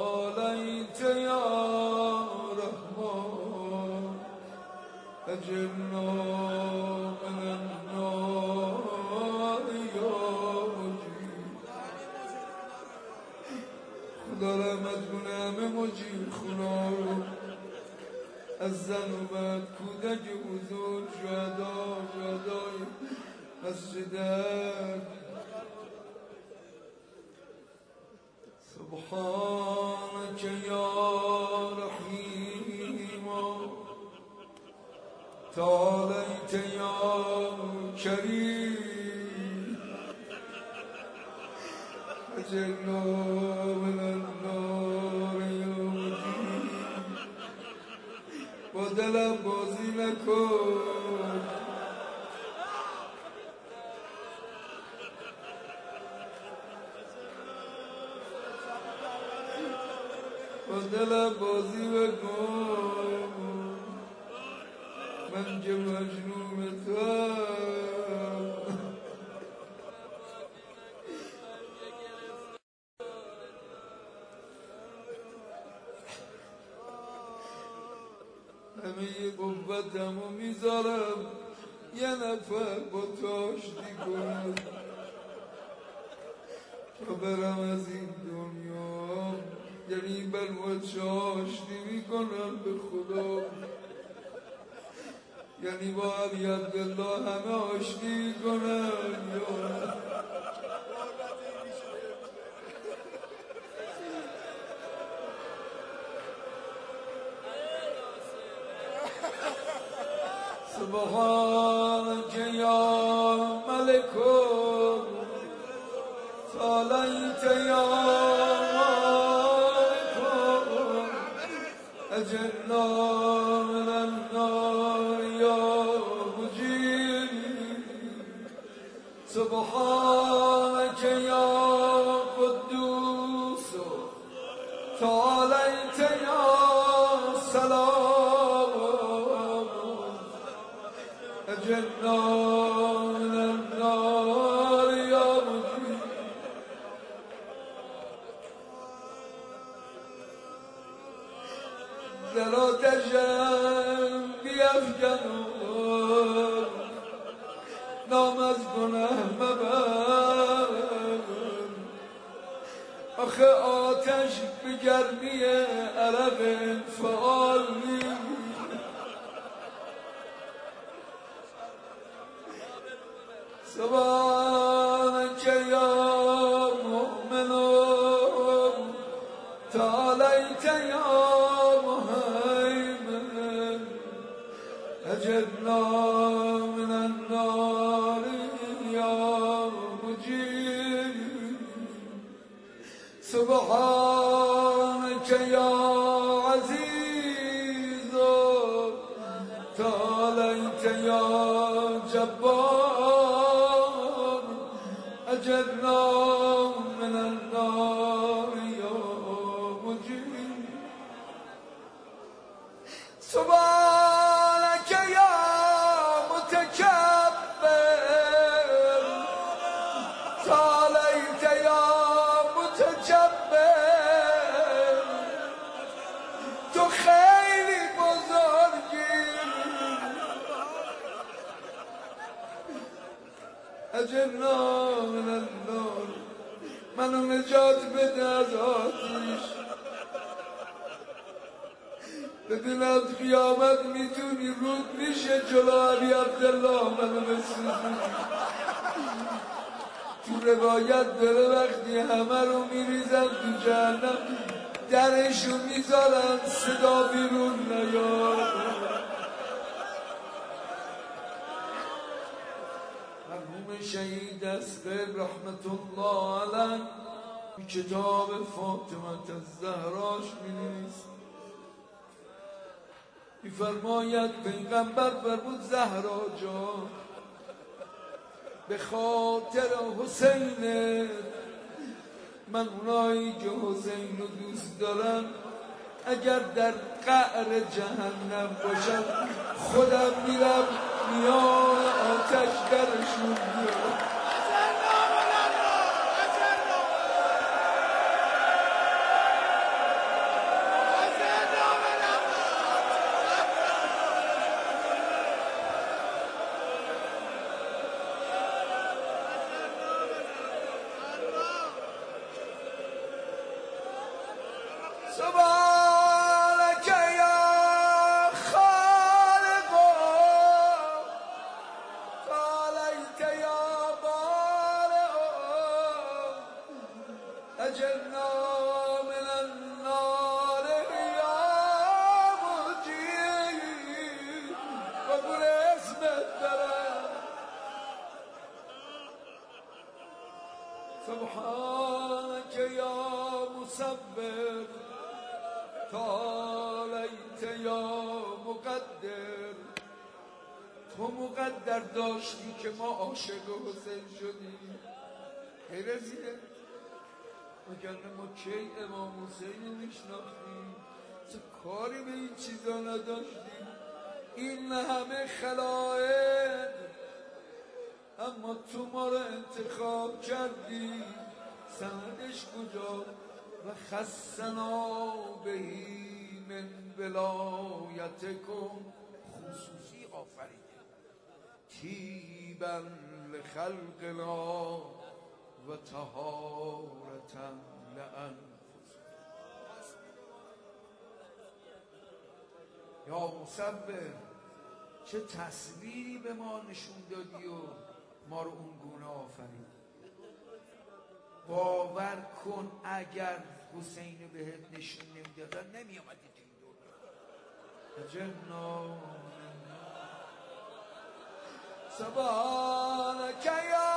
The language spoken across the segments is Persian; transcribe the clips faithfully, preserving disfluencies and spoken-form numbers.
تعالیت یا رحمان اجرنا من النار یا مجید. خدا رحمت کنه همه مجید خدا رو، از زن و مرد، کودک بزرگ، شهدا، شهدای مسجدک. سبحانك یا رحیم تعالیت یا کریم اجرنا من النار یا مجید. با دلم بازی نکن، با دلم بازی بکن، من که مجنون توام. همه قوتم رو میذارم یه نفر با تاشتی کنم تا برم از این دنیا. یعنی بر وجه آشتی میکنم به خدا، یعنی با علی عبدالله همه آشتی میکنم. سبحانك یا ملک تعالیت یا اجرنا من النار یا مجید. سبحانك یا قدوس تعالیت یا سلام اجرنا من النار یا مجید. در آتشم بیفکن و نام از گناه مبر. آخه آتش به گرمی عرق انفعال نیست. سبحانك یا مؤمن تعالیت یا اجرنا من النار یا مجید. سبحانك یا عزیز تعالیت یا جبار اجرنا من النار یا مجید. سبحانك یا متکبر تعالیت یا متجبر. تو خیلی بزرگی اجرنا من النار. منو نجات بده از آتش. ببینم قیامت میتونی رود میشه جلو علی عبدالله منو بسوزی. تو روایت داره وقتی همه رو میریزن تو جهنم درشو میذارن صدا بیرون نیاد. مرحوم شهید اصغر رحمت الله علیه کتاب فاطمه الزهراش می‌نویسد، می‌فرماید پیغمبر فرمود زهرا جان به خاطر حسین، من اونایی که حسین رو دوست دارم اگر در قعر جهنم باشم خودم میرم میان آتش درشون میارم. سبحانك يا خالق تعاليت يا بارئ أجرنا من النار يا مجيب وقل اسم الدرى سبحانك يا مسبب تعاليت یا مقدر. تو مقدر داشتی که ما عاشق حسین شدیم. خیر رسیده وگرنه ما کی امام حسین رو میشناختیم؟ چه کاری به این چیزا نداشتیم؟ این همه خلایق اما تو ما رو انتخاب کردی. سندش کجا؟ و خصنا بهی من ولایتکم خصوصی آفریده طیبا لخلقنا و طهارتا لانفسنا. یا مصور چه تصویری به ما نشون دادی و ما رو اون گونه آفرید. باور کن اگر حسین رو بهت نشون نمیدادن نمی آمدی تو این دنیا. جنا سبحانك یا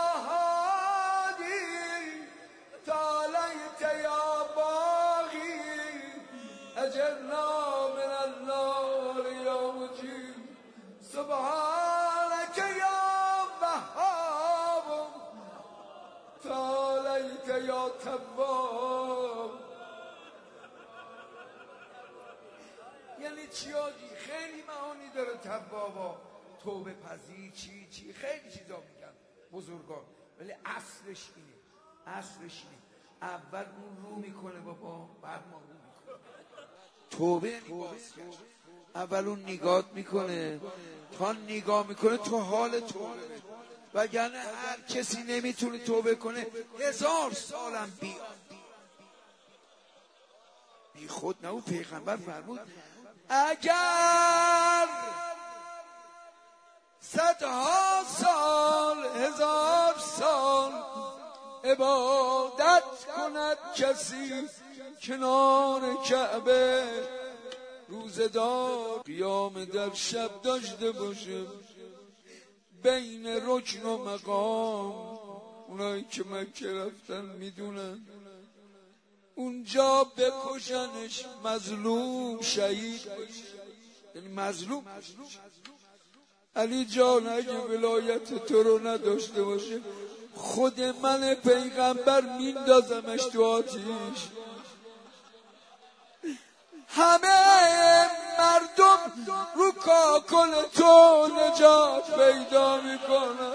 هادی تعالیت یا باغی اجرنا من النار یا مجیب. سبحانك یا وهاب تعالیت یا تواب. یعنی چی آجی؟ خیلی معانی داره توابا، توبه پذیر، چی چی خیلی چیزا میگن بزرگان، ولی اصلش اینه. اصلش اینه اول اون رو میکنه بابا، بعد ما رو میکنه. توبه نگاه اول اون نگاه میکنه، تا نگاه میکنه تو حال توبه. وگرنه هر کسی نمیتونه توبه کنه هزار سالم بیاد. بی خود نه. پیغمبر فرمود اگر صدها سال هزار سال عبادت کند کسی کنار کعبه، روزدار قیام در شب داشته باشه بین رکن و مقام. اونایی که مکه رفتن میدونن اونجا بکشنش، مظلوم شهید باشه، یعنی مظلوم. علی جان اگه ولایت تو رو نداشته باشه خود من پیغمبر میندازمش تو آتیش. همه مردم رو کاکل تو نجات پیدا میکنن.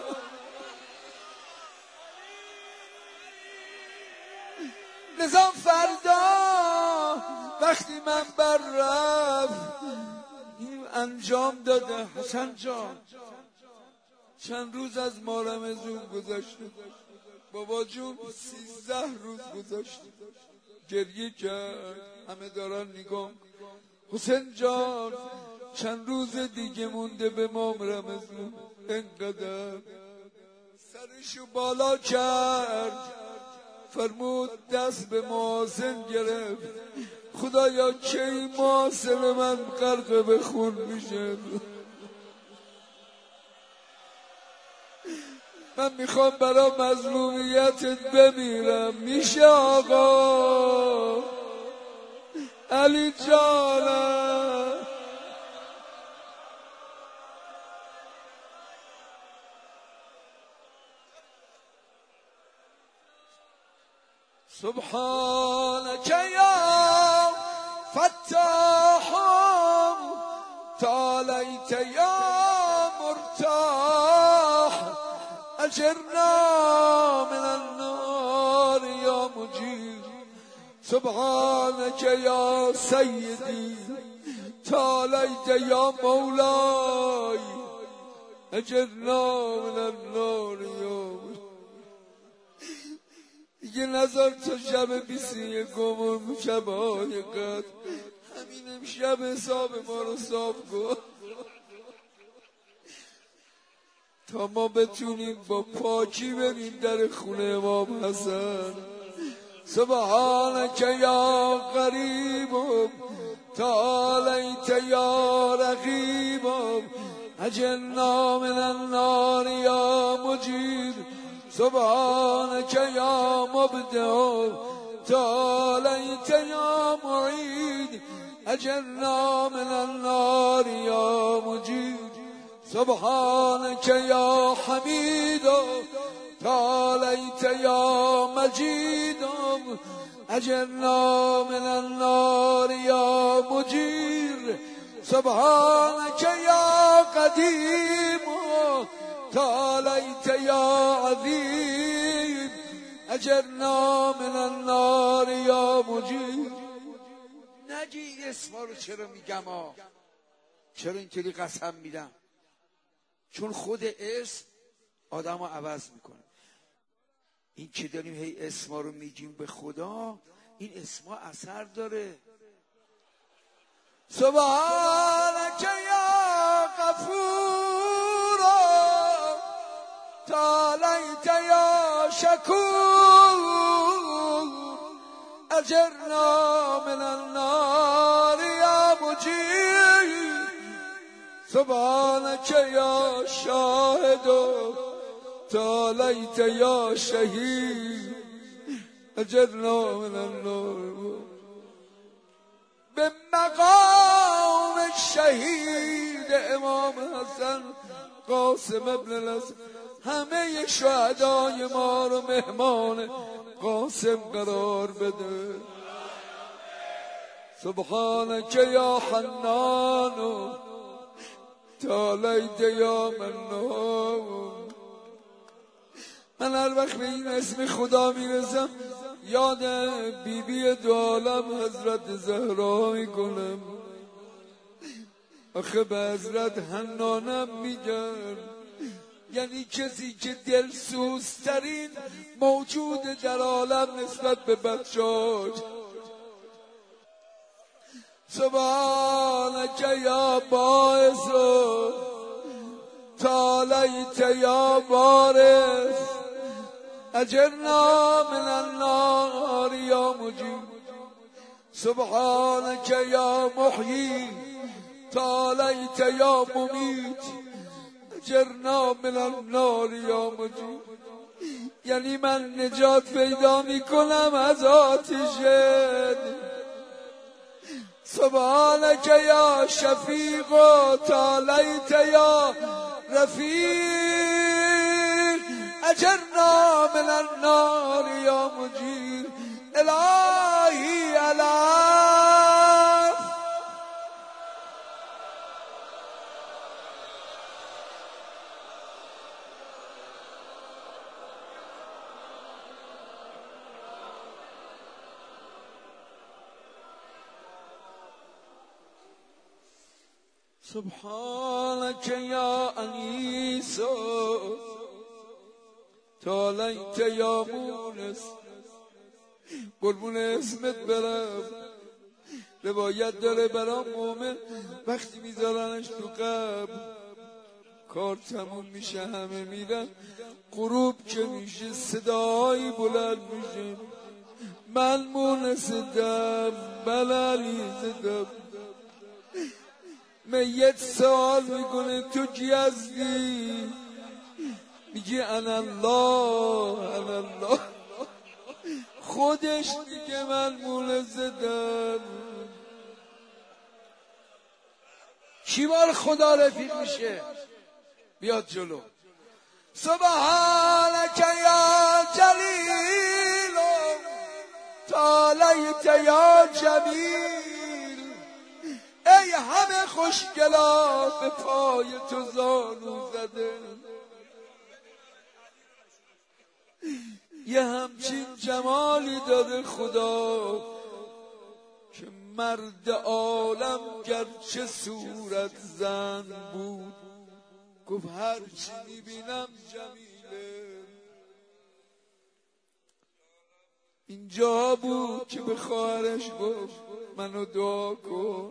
نظام فردا وقتی من بر رفت این انجام داده. حسن جان چند روز از ماه رمضان گذشته، بابا جون سیزده روز گذشته. گریه کرد، همه دارن نگاه. حسین جان چند روز دیگه مونده به ماه رمضان. انقدر سرشو بالا کرد، فرمود دست به محاسن گرفت. خدایا کی محاسن من غرق به خون میشه؟ من میخوام برای مظلومیتت بمیرم. میشه آقا؟ علی جانم سبحانك یا فتاح تعالیت یا مرتاح اجرنا من النار یا مجیر. سبحانك یا سیدی تعالیت یا مولای اجرنا من النار یا مجیر. دیگه نظر تا شب بیست و یکم شبای قدر همین امشب حساب ما رو صاف کن تا ما بتونیم با پاکی بریم در خونه امام حسن. سبحانك یا قریب تعالیت یا رقیب اجرنا من النار یا مجیر. سبحانك یا مبدع تعالیت یا معید اجرنا من النار یا مجیر. سبحانك یا حمید تعالیت یا مجید اجرنا من النار یا مجیر. سبحانك یا قدیم تعالیت یا عظیم اجرنا من النار یا مجیر. نگی اسما رو چرا میگم آه؟ چرا اینطوری قسم میدم؟ چون خود اسم آدم رو عوض میکنه. این که داریم هی اسما رو میگیم به خدا، این اسما اثر داره. سبحانك یا غفور تعالیت یا شکور اجرنا من النار یا مجیر. سبحانك یا شاهد تعالیت یا شهید اجرنا من النار. به مقام شهید امام حسن قاسم ابن الحسن همه شهدای ما رو مهمان قاسم قرار بده. سبحانك یا حنان تعالیت یا منان. من هر وقت به این اسم خدا میرسم یاد بی بی دو عالم حضرت زهرا میکنم. آخه به حضرت حنانم میگن، یعنی کسی که دلسوزترین موجود در عالم نسبت به بچه‌هاش. سبحانك یا باعث تعالیت یا بارث اجرنا من النار یا مجیر. سبحانك یا محیی تعالیت یا ممیت اجرنا من النار یا مجیر. یعنی من نجات پیدا میکنم از آتش. سبحانك یا شفیق تعالیت یا رفیق اجرنا من النار یا مجیر. الهی الہ سبحانك یا انیس تعالیت یا مونس. قربون اسمت برم. روایت داره برام مومن وقتی میذارنش تو قبر کار تموم میشه همه میرن، غروب که میشه صدایی بلند میشه من مونسدم بلالی زدم. میت سوال میکنه تو کی هستی؟ میگه انا الله انا الله. خودش دیگه من مول زدم. کی بار خدا رفیق میشه؟ بیاد جلو. سبحانك یا جلیل تعالیت یا جمیل. ای همه خوشگلا به پای تو زانو زده. یه همچین جمالی داره خدا که مرد عالم گرچه صورت زن بود گفت هر چی میبینم جمیله. اینجا بود که به خواهرش گفت منو دعا کن،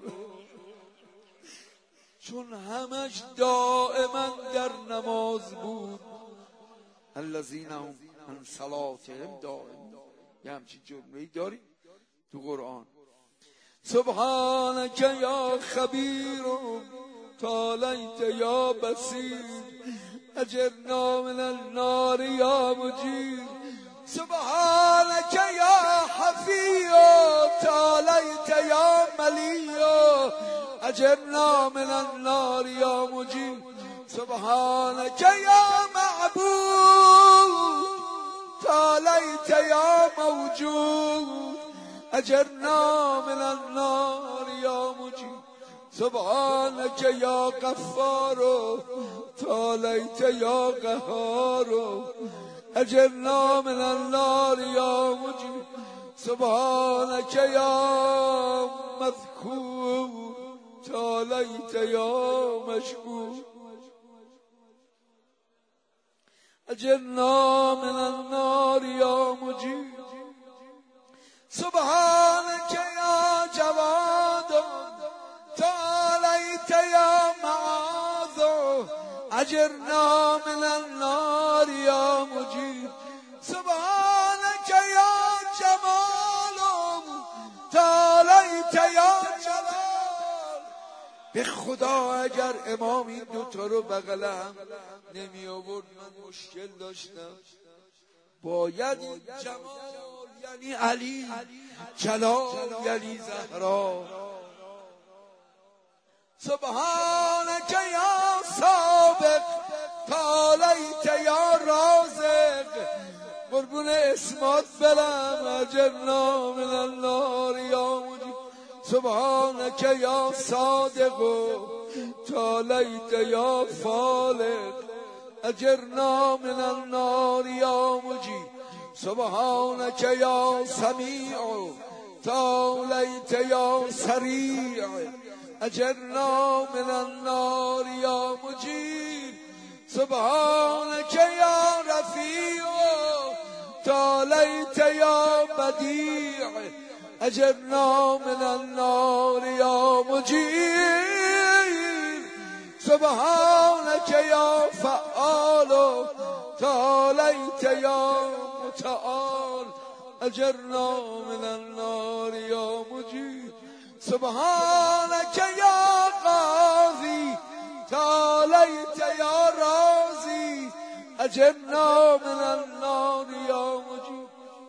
چون همش دائما در نماز بود. الذین هم عن صلاتهم دائمون. یه همچین جمله‌ای داریم تو قرآن. سبحانك یا خبیر تعالیت یا بصیر اجرنا من النار یا مجیر. سبحانك یا حفی تعالیت یا ملی اجرنا من النار یا مجیر. سبحانك یا معبود تعالیت یا موجود اجرنا من النار یا مجیر. سبحانك یا غفار تعالیت یا قهار اجرنا من النار یا مجیر. سبحانك یا مذکور تعالیت یا مشکور اجرنا من النار یا مجیر. سبحانك یا جواد تعالیت یا معاذ اجرنا من النار یا مجیر. سبحانك یا جمال تعالیت یا جلال. به خدا اگر امام این دوتا رو بغلم نمی آورد من مشکل داشتم. باید این جمال یعنی علی، جلال یعنی زهرا. سبحانك یا سابق تعالیت یا رازق قربون اسمات برم اجرنا من النار یا مجیر. سبحانك یا صادق تعالیت یا فالق اجرنا من النار یا مجیر. سبحانك یا سمیع تعالیت یا سریع اجرنا من النار یا مجیر. سبحانك یا رفیع تعالیت یا بدیع اجرنا من النار یا مجیر. سبحانك یا فعال تعالیت یا متعال اجرنا من النار یا مجیر. سبحانك یا قاضی تعالیت یا راضی اجرنا من النار یا مجیر.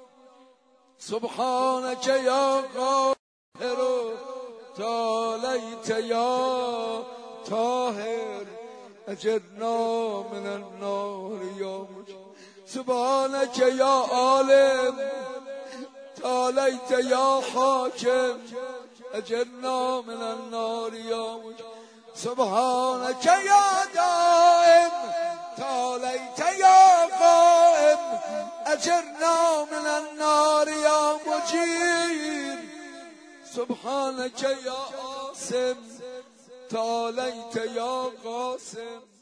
سبحانك یا قاهر تعالیت یا طاهر اجرنا من النار یا مجیر. سبحانك یا عالم تعالیت یا حاکم اجرنا من النار یا مجیر. سبحانك یا دائم تعالیت یا قائم اجرنا من النار یا مجیر. سبحانك یا عاصم تعالیت یا قاسم